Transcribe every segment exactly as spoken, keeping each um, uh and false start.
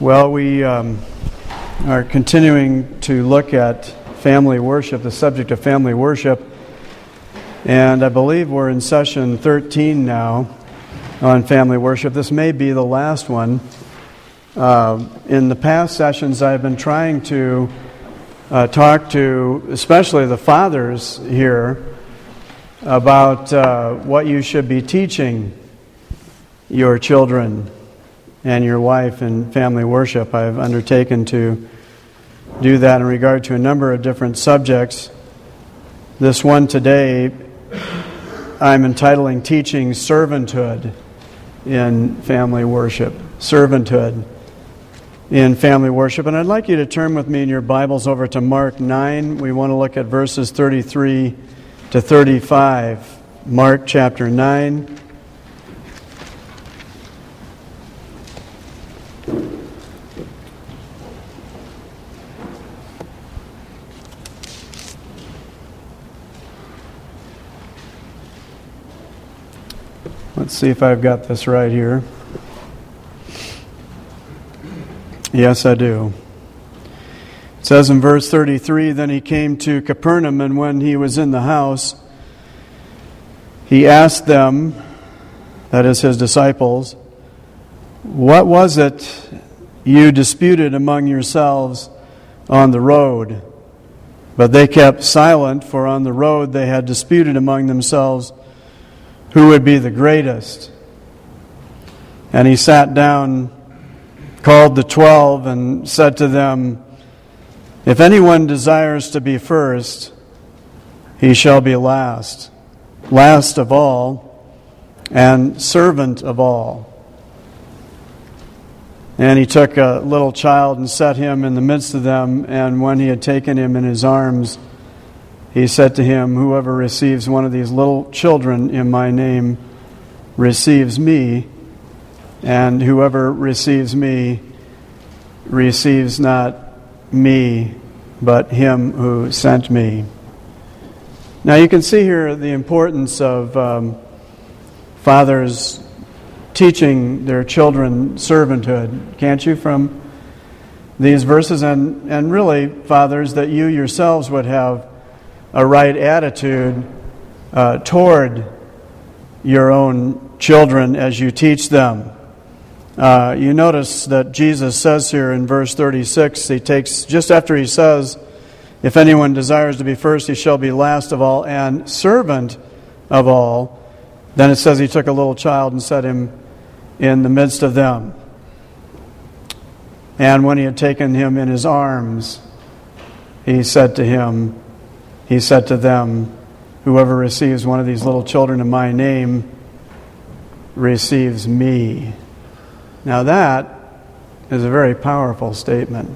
Well, we um, are continuing to look at family worship, the subject of family worship, and I believe we're in session thirteen now on family worship. This may be the last one. Uh, in the past sessions, I've been trying to uh, talk to, especially the fathers here, about uh, what you should be teaching your children and your wife in family worship. I've undertaken to do that in regard to a number of different subjects. This one today, I'm entitling Teaching Servanthood in Family Worship. Servanthood in family worship. And I'd like you to turn with me in your Bibles over to Mark nine. We want to look at verses thirty-three to thirty-five. Mark chapter nine. Let's see if I've got this right here. Yes, I do. It says in verse thirty-three, "Then he came to Capernaum, and when he was in the house, he asked them," that is his disciples, "What was it you disputed among yourselves on the road?" But they kept silent, for on the road they had disputed among themselves who would be the greatest. And he sat down, called the twelve, and said to them, "If anyone desires to be first, he shall be last, last of all, and servant of all." And he took a little child and set him in the midst of them, and when he had taken him in his arms, he said to him, "Whoever receives one of these little children in my name receives me, and whoever receives me receives not me, but him who sent me." Now you can see here the importance of um, fathers teaching their children servanthood, can't you, from these verses? And, and really, fathers, that you yourselves would have a right attitude uh, toward your own children as you teach them. Uh, you notice that Jesus says here in verse thirty-six, he takes, just after he says, "If anyone desires to be first, he shall be last of all and servant of all," then it says he took a little child and set him in the midst of them. And when he had taken him in his arms, he said to him, He said to them, "Whoever receives one of these little children in my name receives me." Now that is a very powerful statement.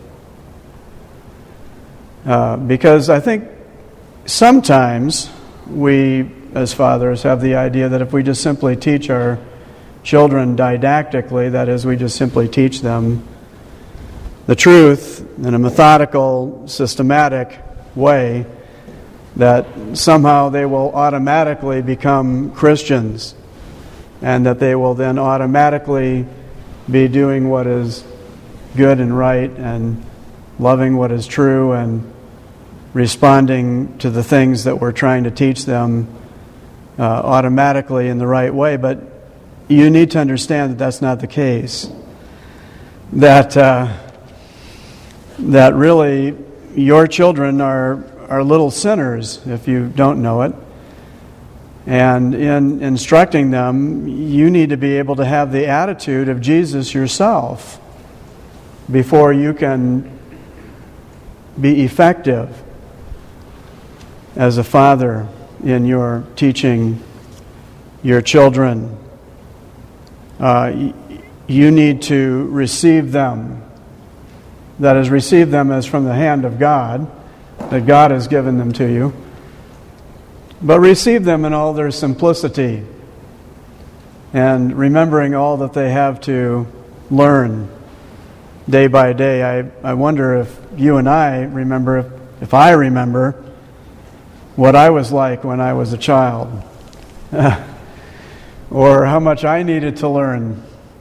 Uh, because I think sometimes we, as fathers, have the idea that if we just simply teach our children didactically, that is, we just simply teach them the truth in a methodical, systematic way, that somehow they will automatically become Christians, and that they will then automatically be doing what is good and right, and loving what is true, and responding to the things that we're trying to teach them uh, automatically in the right way. But you need to understand that that's not the case. That uh, that really your children are are little sinners, if you don't know it. And in instructing them, you need to be able to have the attitude of Jesus yourself before you can be effective as a father in your teaching your children. Uh, you need to receive them. That is, receive them as from the hand of God, that God has given them to you, but receive them in all their simplicity and remembering all that they have to learn day by day. I, I wonder if you and I remember, if, if I remember what I was like when I was a child, or how much I needed to learn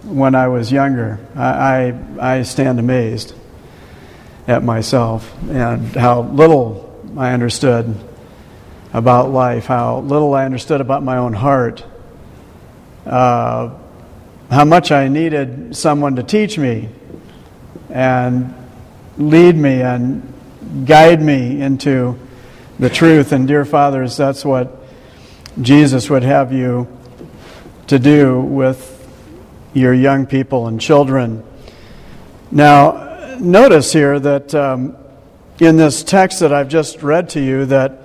when I was younger. I, I, I stand amazed at myself and how little I understood about life, how little I understood about my own heart, uh, how much I needed someone to teach me and lead me and guide me into the truth. And dear fathers, that's what Jesus would have you to do with your young people and children. Now, notice here that um, in this text that I've just read to you, that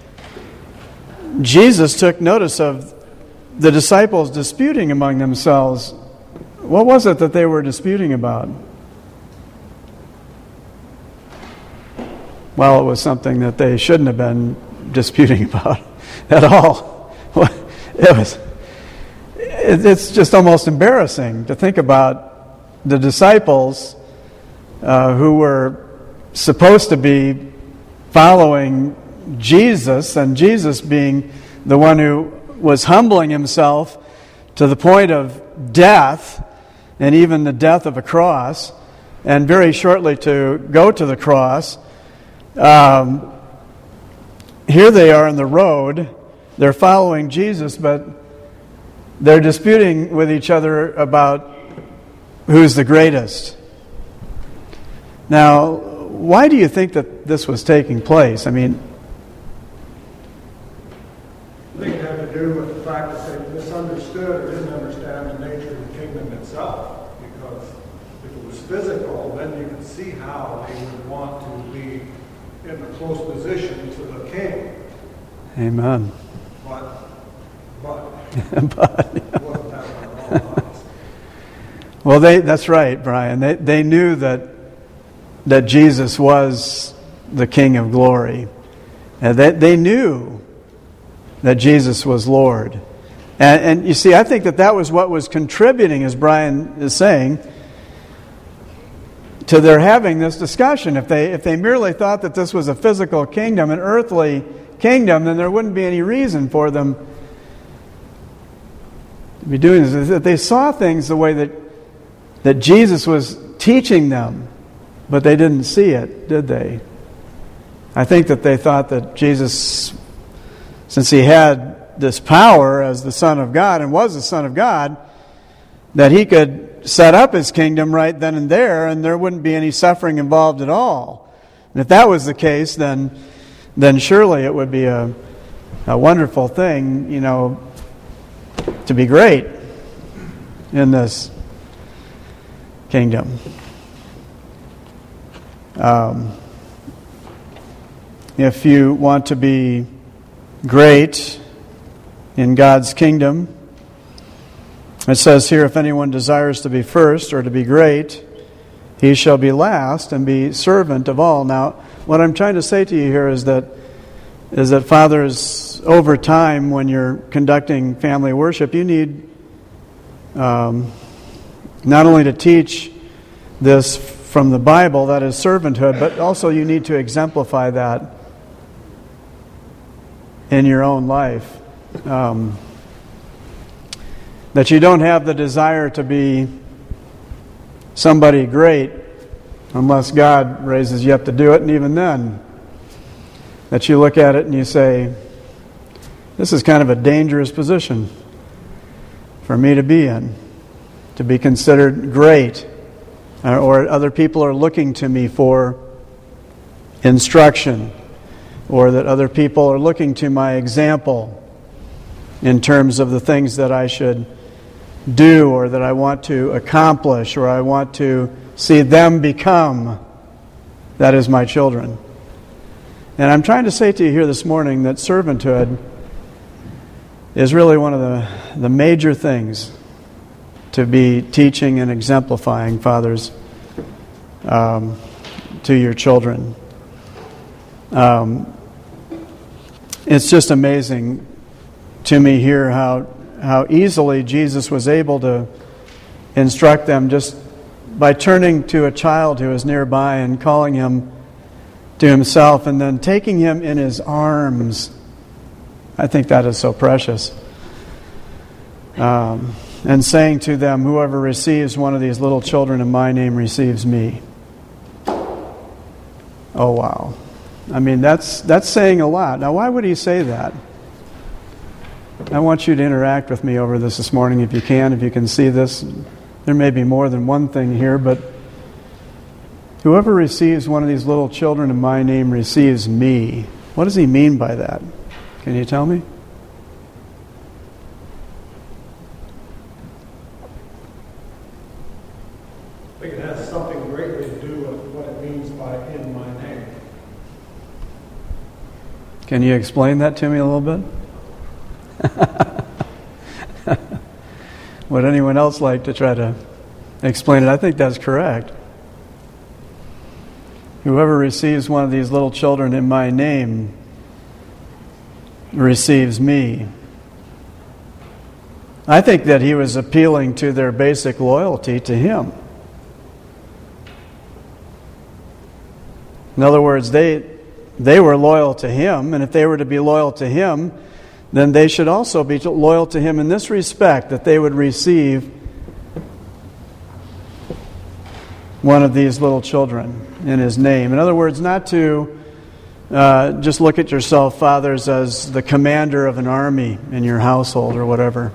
Jesus took notice of the disciples disputing among themselves. What was it that they were disputing about? Well, it was something that they shouldn't have been disputing about at all. It was. It's just almost embarrassing to think about the disciples uh, who were supposed to be following Jesus, and Jesus being the one who was humbling himself to the point of death, and even the death of a cross, and very shortly to go to the cross. Um, here they are on the road. They're following Jesus, but they're disputing with each other about who's the greatest. Now, why do you think that this was taking place? I mean, I think it had to do with the fact that they misunderstood or didn't understand the nature of the kingdom itself. Because if it was physical, then you could see how they would want to be in a close position to the king. Amen. But, but, but it wasn't that one at all times. Well, they, that's right, Brian. They, they knew that that Jesus was the King of glory. And they, they knew that Jesus was Lord. And, and you see, I think that that was what was contributing, as Brian is saying, to their having this discussion. If they if they merely thought that this was a physical kingdom, an earthly kingdom, then there wouldn't be any reason for them to be doing this. If they saw things the way that that Jesus was teaching them, but they didn't see it, did they? I think that they thought that Jesus, since he had this power as the Son of God and was the Son of God, that he could set up his kingdom right then and there, and there wouldn't be any suffering involved at all. And if that was the case, then then surely it would be a, a wonderful thing, you know, to be great in this kingdom. Um, if you want to be great in God's kingdom, it says here, if anyone desires to be first or to be great, he shall be last and be servant of all. Now, what I'm trying to say to you here is that is that fathers, over time, when you're conducting family worship, you need um, not only to teach this from the Bible, that is servanthood, but also you need to exemplify that in your own life. Um, that you don't have the desire to be somebody great unless God raises you up to do it, and even then, that you look at it and you say, this is kind of a dangerous position for me to be in, to be considered great, or other people are looking to me for instruction, or that other people are looking to my example in terms of the things that I should do, or that I want to accomplish, or I want to see them become. That is my children. And I'm trying to say to you here this morning that servanthood is really one of the, the major things to be teaching and exemplifying, fathers, um, to your children. Um, it's just amazing to me here how how easily Jesus was able to instruct them just by turning to a child who is nearby and calling him to himself and then taking him in his arms. I think that is so precious. Um, and saying to them, whoever receives one of these little children in my name receives me. Oh, wow. I mean, that's that's saying a lot. Now, why would he say that? I want you to interact with me over this this morning if you can, if you can see this. There may be more than one thing here, but whoever receives one of these little children in my name receives me. What does he mean by that? Can you tell me? I think it has something greatly to do with what it means by in my name. Can you explain that to me a little bit? Would anyone else like to try to explain it? I think that's correct. Whoever receives one of these little children in my name receives me. I think that he was appealing to their basic loyalty to him. In other words, they they were loyal to him, and if they were to be loyal to him, then they should also be loyal to him in this respect, that they would receive one of these little children in his name. In other words, not to uh, just look at yourself, fathers, as the commander of an army in your household or whatever.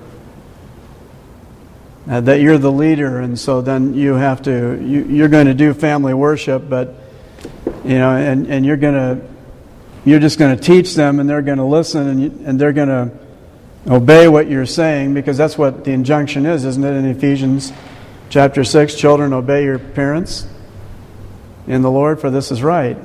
Uh, that you're the leader, and so then you have to, you, you're going to do family worship, but you know, and, and you're going to, you're just going to teach them, and they're going to listen, and, you, and they're going to obey what you're saying, because that's what the injunction is, isn't it, in Ephesians chapter six, children, obey your parents in the Lord, for this is right.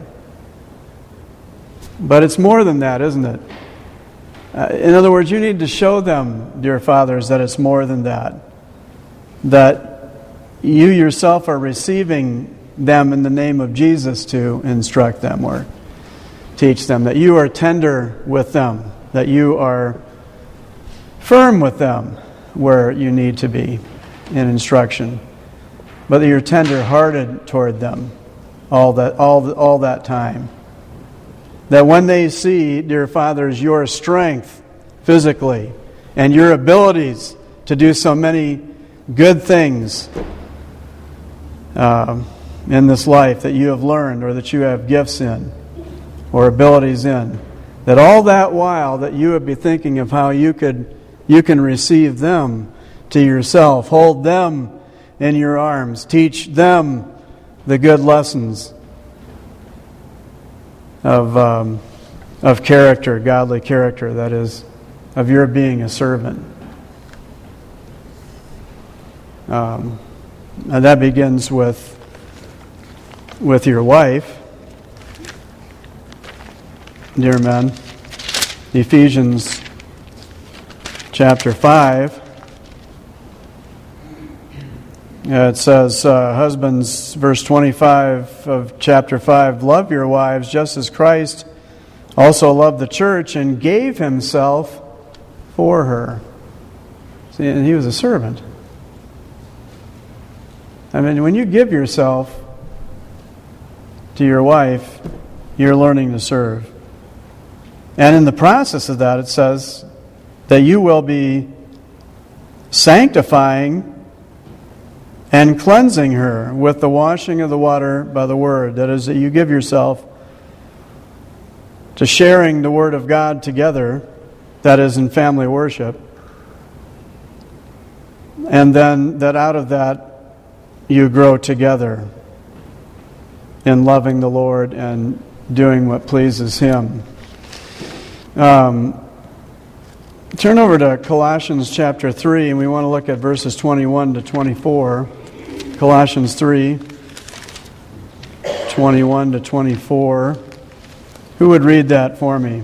But it's more than that, isn't it? Uh, in other words, you need to show them, dear fathers, that it's more than that. That you yourself are receiving them in the name of Jesus to instruct them or teach them, that you are tender with them, that you are firm with them where you need to be in instruction, but that you're tender-hearted toward them all that all all that time. That when they see, dear fathers, your strength physically and your abilities to do so many good things uh, in this life that you have learned, or that you have gifts in or abilities in, that all that while that you would be thinking of how you could you can receive them to yourself, hold them in your arms, teach them the good lessons of of of character, godly character, that is, of your being a servant. Um, and that begins with with your wife, dear men. Ephesians chapter five. Uh, it says, uh, husbands, verse twenty-five of chapter five, love your wives just as Christ also loved the church and gave himself for her. See, and he was a servant. I mean, when you give yourself to your wife, you're learning to serve. And in the process of that, it says that you will be sanctifying and cleansing her with the washing of the water by the Word. That is, that you give yourself to sharing the Word of God together, that is, in family worship. And then that out of that, you grow together in loving the Lord and doing what pleases Him. Um, turn over to Colossians chapter three, and we want to look at verses twenty-one to twenty-four. Colossians three, twenty-one to twenty-four. Who would read that for me?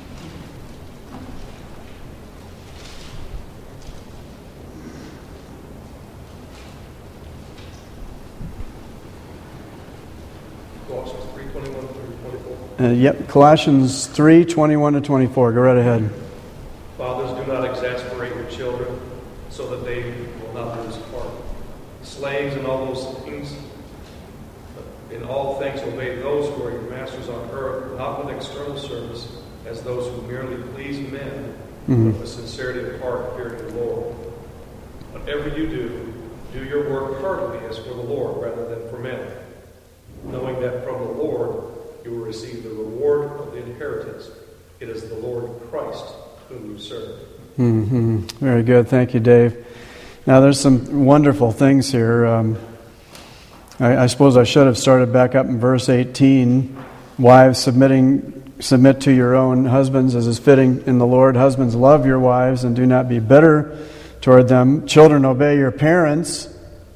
Uh, yep, Colossians three, twenty-one to twenty-four. Go right ahead. Fathers, do not exasperate your children, so that they will not lose heart. Slaves in all those things, in all things obey those who are your masters on earth, not with external service, as those who merely please men, mm-hmm. but with sincerity of heart, fearing the Lord. But you do, do your work heartily as for the Lord rather than for men, knowing that from the Lord you will receive the reward of the inheritance. It is the Lord Christ whom you serve. Mm-hmm. Very good. Thank you, Dave. Now, there's some wonderful things here. Um, I, I suppose I should have started back up in verse eighteen. Wives, submitting, submit to your own husbands as is fitting in the Lord. Husbands, love your wives and do not be bitter toward them. Children, obey your parents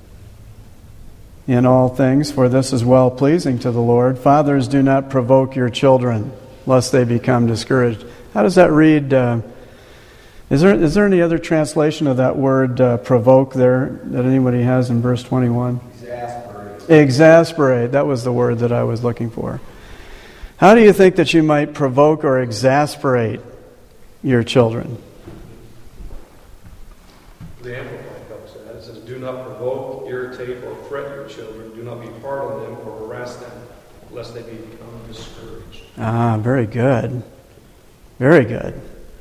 in all things, for this is well-pleasing to the Lord. Fathers, do not provoke your children, lest they become discouraged. How does that read? Uh, is there is there any other translation of that word uh, provoke there that anybody has in verse twenty-one? Exasperate. Exasperate. That was the word that I was looking for. How do you think that you might provoke or exasperate your children? The Amplified helps that. It says, do not provoke, irritate, or fret your children. Do not be hard on them or harass them, lest they become discouraged. Ah, very good. Very good.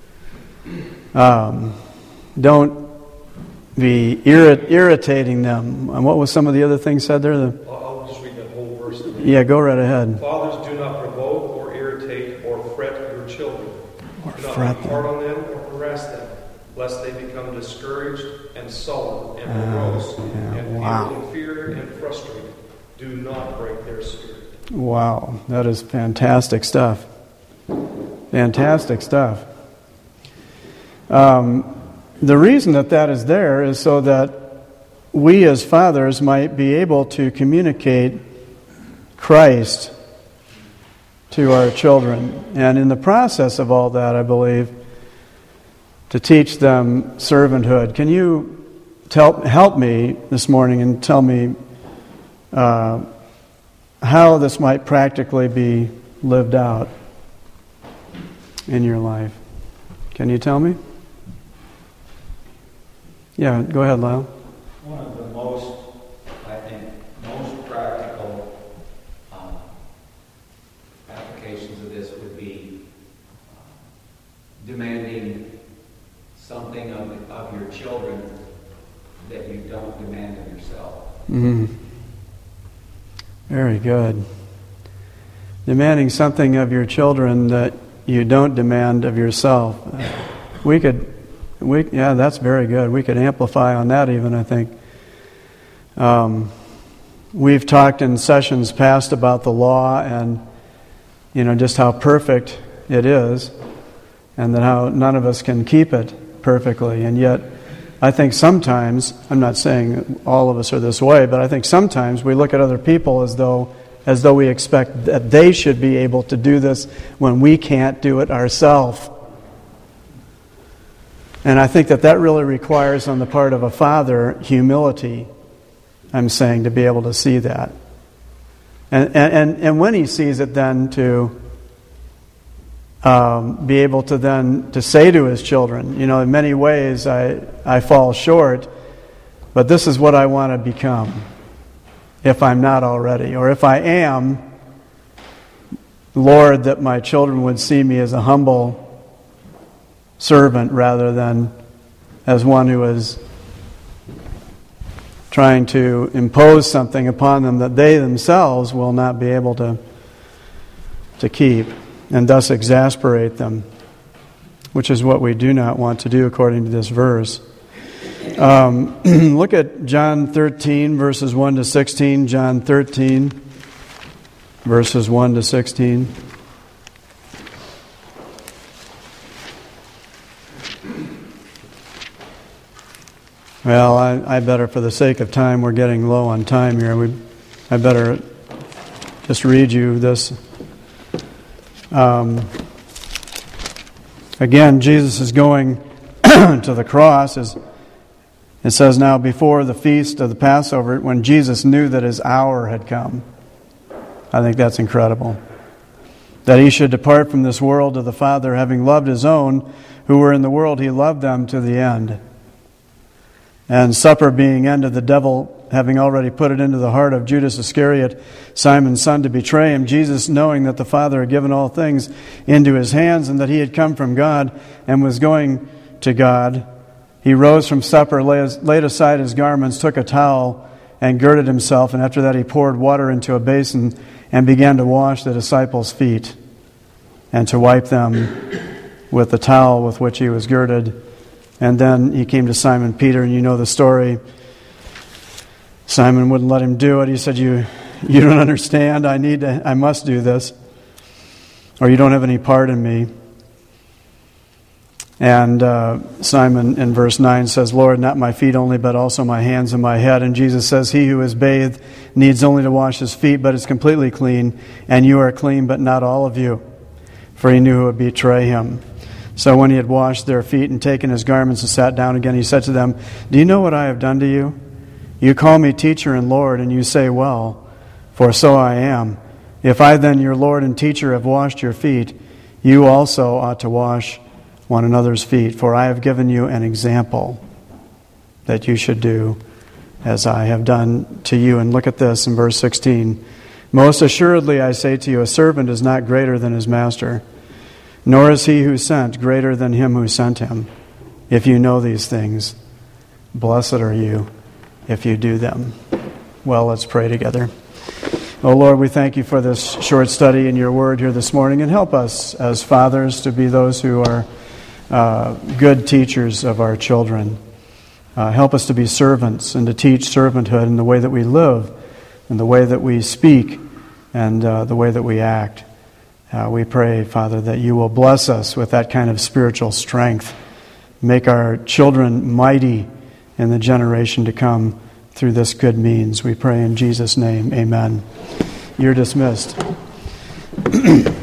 Um, don't be irrit- irritating them. And what was some of the other things said there? The, I'll just read that whole verse. yeah, go right ahead. Fathers, do not provoke or irritate or fret your children. Or do not fret be hard on them or harass them, lest they become discouraged and sullen and morose uh, yeah, and wow. feel in fear and frustrated. Do not break their spirit. Wow, that is fantastic stuff. Fantastic stuff. Um, the reason that that is there is so that we as fathers might be able to communicate Christ to our children. And in the process of all that, I believe, to teach them servanthood. Can you tell, help me this morning and tell me uh, how this might practically be lived out in your life? Can you tell me? Yeah, go ahead, Lyle. One of the most, I think, most practical um, applications of this would be uh, demanding something of, of your children that you don't demand of yourself. Mm-hmm. Very good. Demanding something of your children that you don't demand of yourself. Uh, we could, we yeah, that's very good. We could amplify on that even, I think. Um, we've talked in sessions past about the law and, you know, just how perfect it is and that how none of us can keep it perfectly. And yet, I think sometimes, I'm not saying all of us are this way, but I think sometimes we look at other people as though as though we expect that they should be able to do this when we can't do it ourselves. And I think that that really requires on the part of a father humility, I'm saying, to be able to see that. And and, and when he sees it then to um, be able to then to say to his children, you know, in many ways I, I fall short, but this is what I want to become. If I'm not already, or if I am, Lord, that my children would see me as a humble servant rather than as one who is trying to impose something upon them that they themselves will not be able to, to keep, and thus exasperate them, which is what we do not want to do according to this verse. Um, look at John thirteen, verses one to sixteen. John thirteen, verses one to sixteen. Well, I, I better, for the sake of time, we're getting low on time here. We, I better just read you this. Um, again, Jesus is going to the cross. As it says, now before the feast of the Passover, when Jesus knew that his hour had come. I think that's incredible. That he should depart from this world to the Father, having loved his own who were in the world, he loved them to the end. And supper being ended, the devil having already put it into the heart of Judas Iscariot, Simon's son, to betray him, Jesus, knowing that the Father had given all things into his hands and that he had come from God and was going to God, he rose from supper, laid aside his garments, took a towel, and girded himself. And after that he poured water into a basin and began to wash the disciples' feet and to wipe them with the towel with which he was girded. And then he came to Simon Peter, and you know the story. Simon wouldn't let him do it. He said, you you don't understand. I need to, I must do this, or you don't have any part in me. And uh, Simon in verse nine says, Lord, not my feet only, but also my hands and my head. And Jesus says, he who is bathed needs only to wash his feet, but is completely clean. And you are clean, but not all of you. For he knew who would betray him. So when he had washed their feet and taken his garments and sat down again, he said to them, do you know what I have done to you? You call me teacher and Lord, and you say, well, for so I am. If I then, your Lord and teacher, have washed your feet, you also ought to wash one another's feet. For I have given you an example that you should do as I have done to you. And look at this in verse sixteen. Most assuredly I say to you, a servant is not greater than his master, nor is he who sent greater than him who sent him. If you know these things, blessed are you if you do them. Well, let's pray together. Oh Lord, we thank you for this short study in your word here this morning, and help us as fathers to be those who are uh, good teachers of our children. Uh, help us to be servants and to teach servanthood in the way that we live, in the way that we speak, and uh, the way that we act. Uh, we pray, Father, that you will bless us with that kind of spiritual strength. Make our children mighty in the generation to come through this good means. We pray in Jesus' name. Amen. You're dismissed.